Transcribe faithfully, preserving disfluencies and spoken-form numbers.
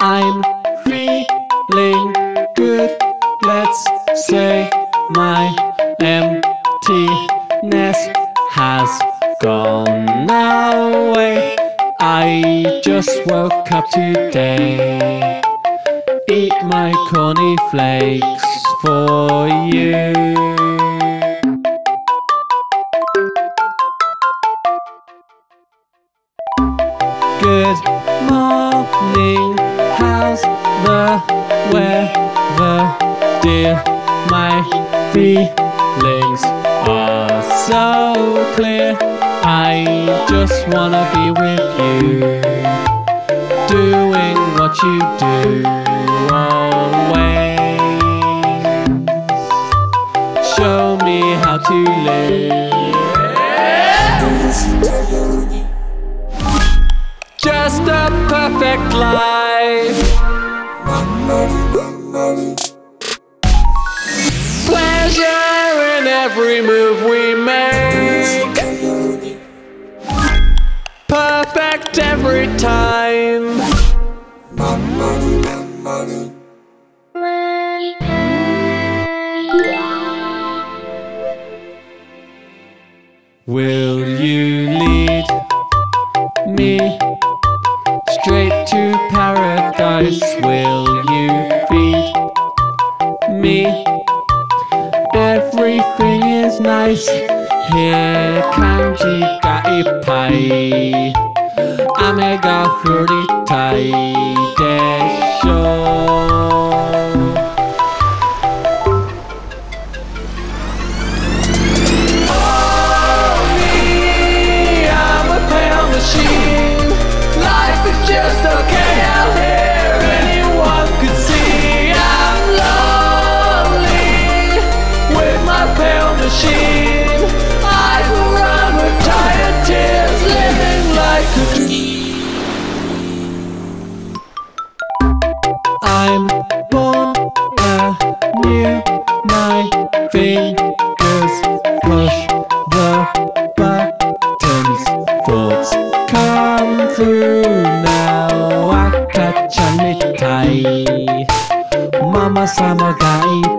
I'm feeling good. Let's say my emptiness has gone away. I just woke up today. Eat my cornflakes for you. Good morning, how's the weather, dear? My feelings are so clear. I just wanna be with you, doing what you do always. Show me how to live. Just a perfect life. Pleasure in every move we make. Perfect every time. Will you lead me straight to paradise? Will you feed me? Everything is nice here. Kanji ga ippai, ame ga furitai desho. Just okay out here, anyone could see I'm lonely with my pale machine. I go round with tired tears, living like a dream. I'm born anew, my fingers push the buttons, thoughts come through now. Akachan mitai, mama sama ga